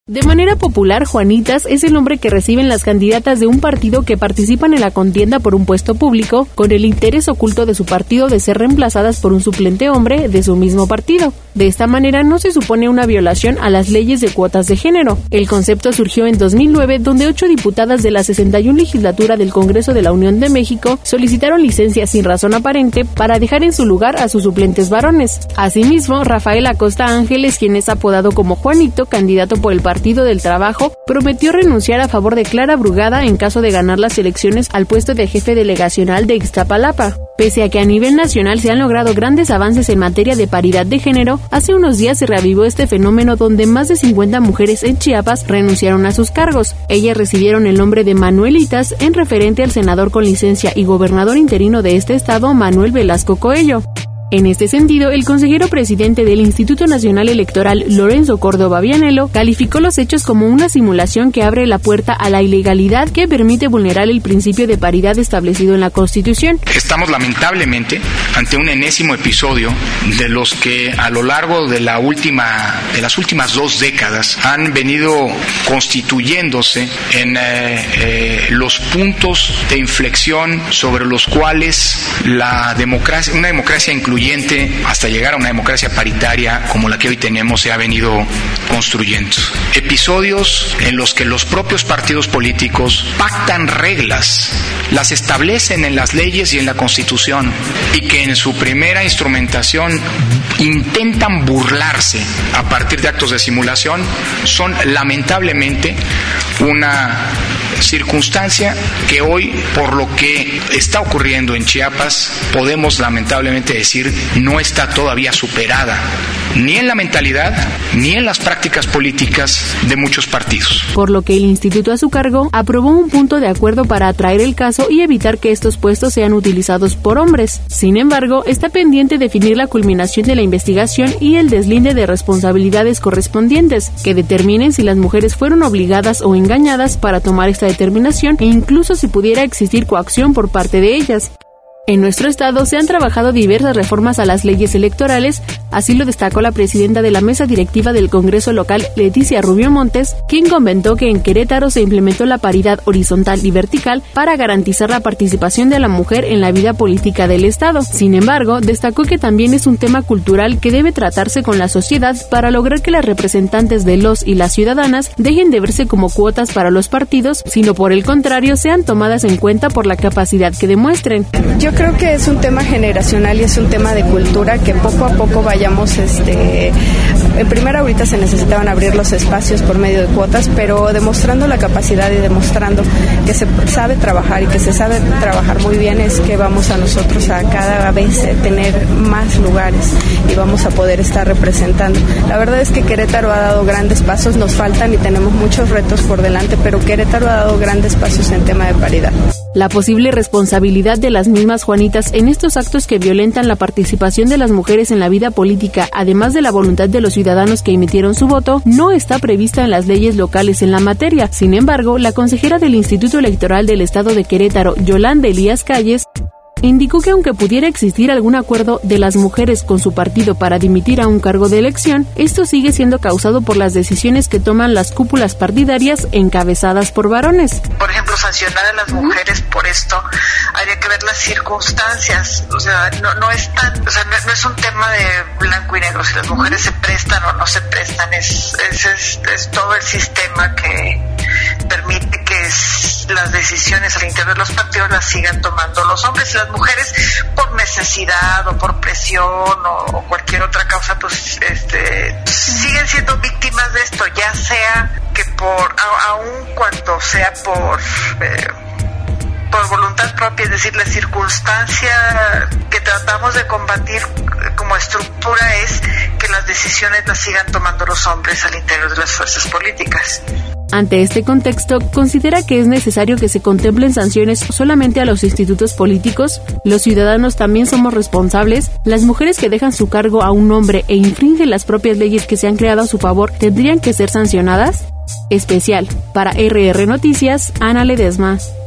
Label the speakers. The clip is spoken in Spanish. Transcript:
Speaker 1: De manera popular, Juanitas es el nombre que reciben las candidatas de un partido que participan en la contienda por un puesto público, con el interés oculto de su partido de ser reemplazadas por un suplente hombre de su mismo partido. De esta manera no se supone una violación a las leyes de cuotas de género. El concepto surgió en 2009, donde 8 diputadas de la 61 legislatura del Congreso de la Unión de México solicitaron licencia sin razón aparente para dejar en su lugar a sus suplentes varones. Asimismo, Rafael Acosta Ángeles, quien es apodado como Juanito, candidato por el Partido del Trabajo, prometió renunciar a favor de Clara Brugada en caso de ganar las elecciones al puesto de jefe delegacional de Ixtapalapa. Pese a que a nivel nacional se han logrado grandes avances en materia de paridad de género, hace unos días se reavivó este fenómeno donde más de 50 mujeres en Chiapas renunciaron a sus cargos. Ellas recibieron el nombre de Manuelitas en referente al senador con licencia y gobernador interino de este estado, Manuel Velasco Coello. En este sentido, el consejero presidente del Instituto Nacional Electoral, Lorenzo Córdoba Vianello, calificó los hechos como una simulación que abre la puerta a la ilegalidad que permite vulnerar el principio de paridad establecido en la Constitución.
Speaker 2: Estamos lamentablemente ante un enésimo episodio de los que a lo largo de las últimas 2 décadas han venido constituyéndose en los puntos de inflexión sobre los cuales una democracia incluyente hasta llegar a una democracia paritaria como la que hoy tenemos se ha venido construyendo. Episodios en los que los propios partidos políticos pactan reglas, las establecen en las leyes y en la Constitución y que en su primera instrumentación intentan burlarse a partir de actos de simulación son lamentablemente una circunstancia que hoy, por lo que está ocurriendo en Chiapas, podemos lamentablemente decir no está todavía superada, ni en la mentalidad, ni en las prácticas políticas de muchos partidos.
Speaker 1: Por lo que el instituto a su cargo aprobó un punto de acuerdo para atraer el caso y evitar que estos puestos sean utilizados por hombres. Sin embargo, está pendiente definir la culminación de la investigación y el deslinde de responsabilidades correspondientes, que determinen si las mujeres fueron obligadas o engañadas para tomar esta determinación e incluso si pudiera existir coacción por parte de ellas. En nuestro estado se han trabajado diversas reformas a las leyes electorales, así lo destacó la presidenta de la mesa directiva del Congreso local, Leticia Rubio Montes, quien comentó que en Querétaro se implementó la paridad horizontal y vertical para garantizar la participación de la mujer en la vida política del estado. Sin embargo, destacó que también es un tema cultural que debe tratarse con la sociedad para lograr que las representantes de los y las ciudadanas dejen de verse como cuotas para los partidos, sino por el contrario sean tomadas en cuenta por la capacidad que demuestren.
Speaker 3: Yo creo que es un tema generacional y es un tema de cultura que poco a poco vayamos, en primera ahorita se necesitaban abrir los espacios por medio de cuotas, pero demostrando la capacidad y demostrando que se sabe trabajar y que se sabe trabajar muy bien es que vamos a nosotros a cada vez tener más lugares y vamos a poder estar representando. La verdad es que Querétaro ha dado grandes pasos, nos faltan y tenemos muchos retos por delante, pero Querétaro ha dado grandes pasos en tema de paridad.
Speaker 1: La posible responsabilidad de las mismas Juanitas en estos actos que violentan la participación de las mujeres en la vida política, además de la voluntad de los ciudadanos que emitieron su voto, no está prevista en las leyes locales en la materia. Sin embargo, la consejera del Instituto Electoral del Estado de Querétaro, Yolanda Elías Calles, indicó que aunque pudiera existir algún acuerdo de las mujeres con su partido para dimitir a un cargo de elección, esto sigue siendo causado por las decisiones que toman las cúpulas partidarias encabezadas por varones.
Speaker 4: Por ejemplo, sancionar a las mujeres por esto, habría que ver las circunstancias, no es un tema de blanco y negro, si las mujeres se prestan o no se prestan, es todo el sistema que permite que las decisiones al interior de los partidos las sigan tomando los hombres, y las mujeres por necesidad o por presión o cualquier otra causa siguen siendo víctimas de esto, ya sea que aun cuando sea por voluntad propia, es decir, la circunstancia que tratamos de combatir como estructura es que las decisiones las sigan tomando los hombres al interior de las fuerzas políticas.
Speaker 1: Ante este contexto, ¿considera que es necesario que se contemplen sanciones solamente a los institutos políticos? ¿Los ciudadanos también somos responsables? ¿Las mujeres que dejan su cargo a un hombre e infringen las propias leyes que se han creado a su favor tendrían que ser sancionadas? Especial para RR Noticias, Ana Ledesma.